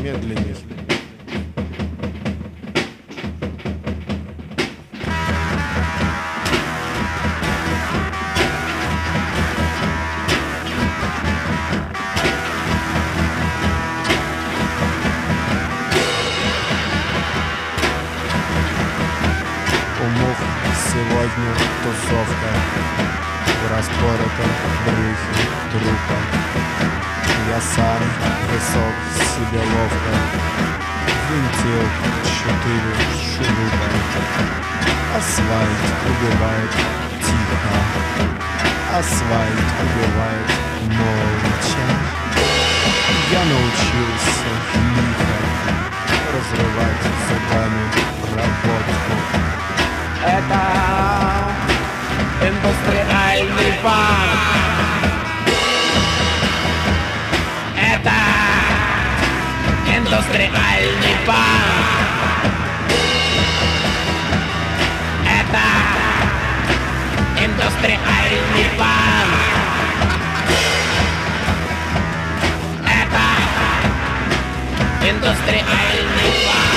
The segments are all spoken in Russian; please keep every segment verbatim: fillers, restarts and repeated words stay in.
медленней. У мух сегодня тусовка в распоротом брюхе трупа. Я сам высок, себе ловко винтил четыре шурупа. Асфальт убивает тихо, асфальт убивает молча. Я научился лихо разрывать зубами проводку. Это индустриальный парк. Это индустриальный парк. Это индустриальный парк. Это индустриальный парк.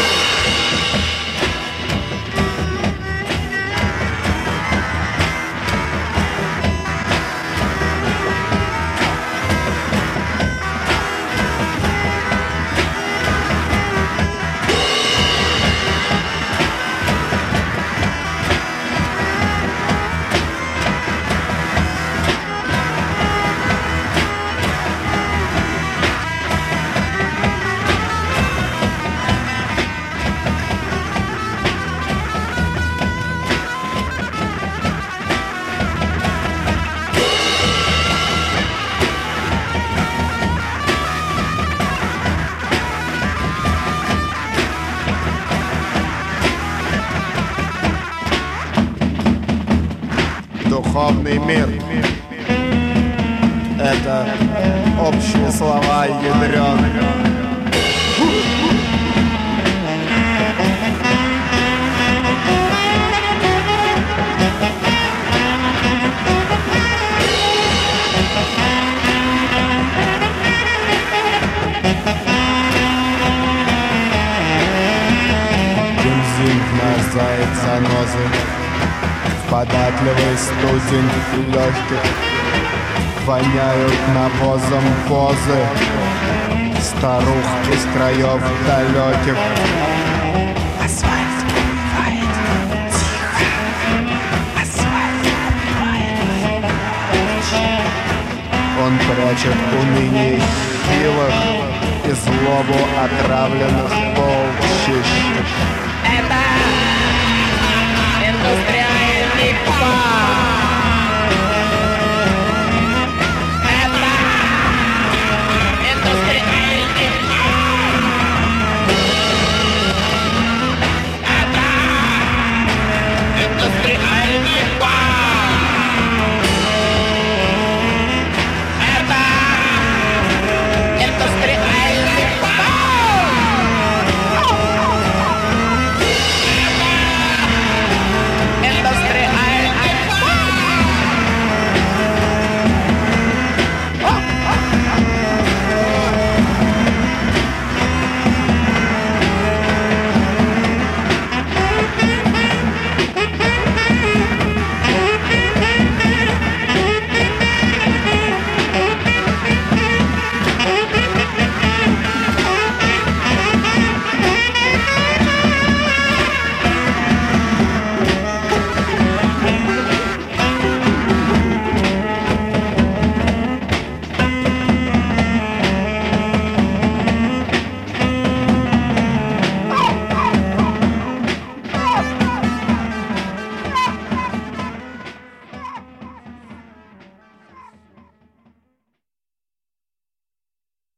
Духовный мир — это общие слова ядрёные. Бензин на заяц занозы, податливый студень легких, воняют навозом позы старух из краев далеких. Асфальт убивает тихо, асфальт убивает молча. Он прячет уныние хилых и злобу отравленных полчищ. Это индустрия.